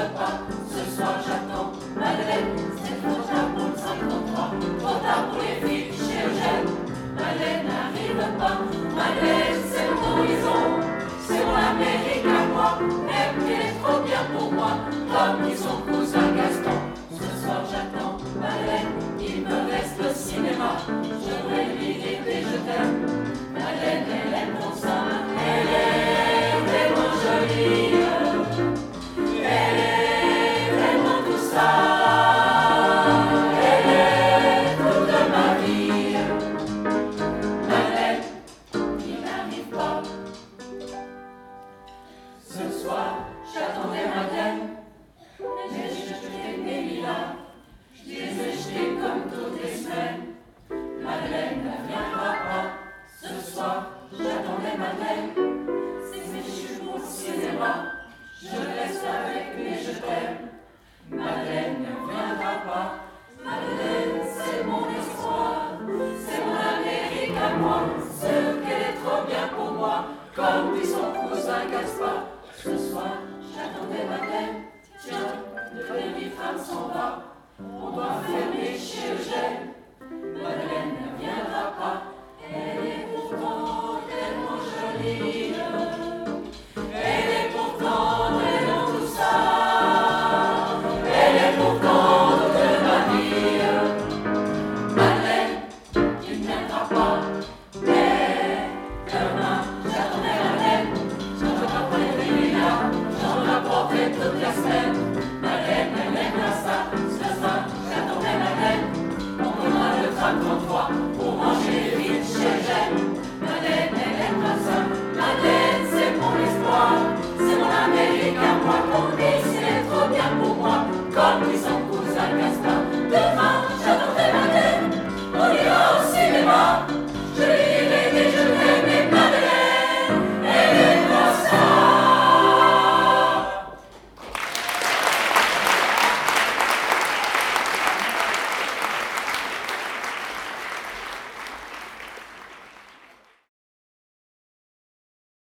n'arrive pas. Ce soir j'attends Madeleine, c'est trop tard pour le 53, trop tard pour les filles chez Eugène. Madeleine n'arrive pas, Madeleine c'est mon horizon, c'est mon Amérique à moi, même qu'elle est trop bien pour moi, comme dit son cousin Gaston. Ce soir j'attends Madeleine, il me reste le cinéma, je vais lui dire que je t'aime. Madeleine, elle aime ton sein, elle est tellement jolie, elle est tellement tout ça, elle est toute ma vie. Madeleine, il n'arrive pas. Ce soir, j'attendais Madeleine, mais j'ai jeté mes lilas, je les ai jetés comme toutes les semaines. Madeleine ne viendra pas. Ce soir, j'attendais Madeleine, mais je suis pour le cinéma, je reste avec lui, je t'aime. Madeleine ne viendra pas. Madeleine, c'est mon espoir, c'est mon Amérique à moi, ce qu'elle est trop bien pour moi, comme dit son cousin Gaspard. Ce soir, j'attendais Madeleine, tiens, le demi-femme s'en va, on doit fermer chez Eugène.